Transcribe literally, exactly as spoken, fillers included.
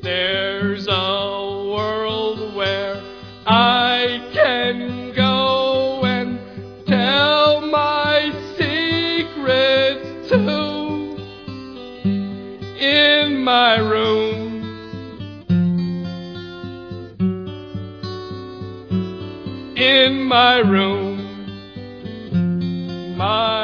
There's a world where I can go and tell my secrets to. In my room, in my room, my